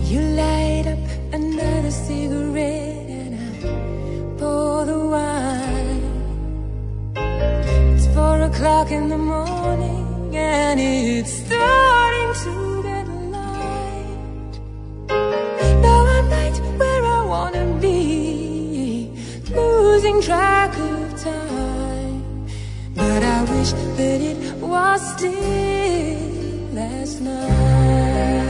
You light up another cigarette and I pour the wine. It's 4 o'clock in the morning and it's starting to get light. Now I'm right where I wanna be, losing track of time. But I wish that it was still last night.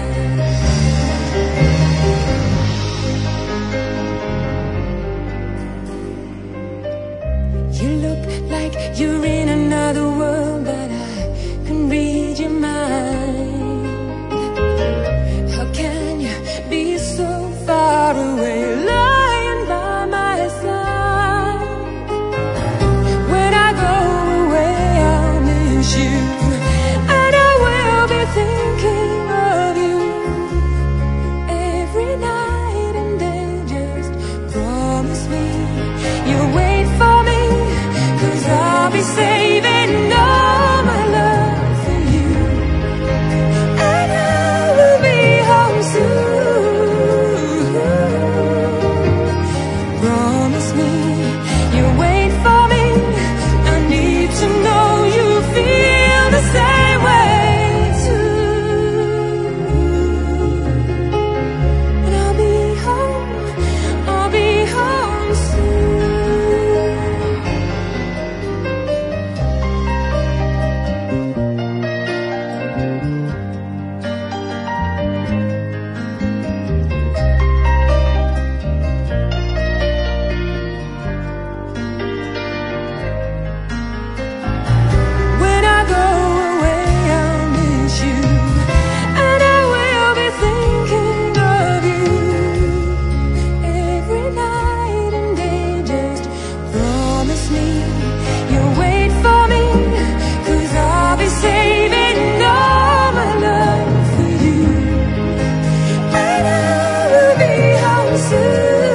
You look like you're in another world, but I can read your mind. How can you be so far away, lying by my side? When I go away, I'll miss you, and I will be thinking of you every night and day. Just promise me you'll wait for me, 'cause I'll be saving all my love for you, and I will be home soon. Promise me you'll wait for me. I need to know you feel the same way too. And I'll be home soon. When I go away, I'll miss you, and I will be thinking of you every night and day. Just promise me you'll wait for me, 'cause I'll be saving all my love for you, and I will be home soon.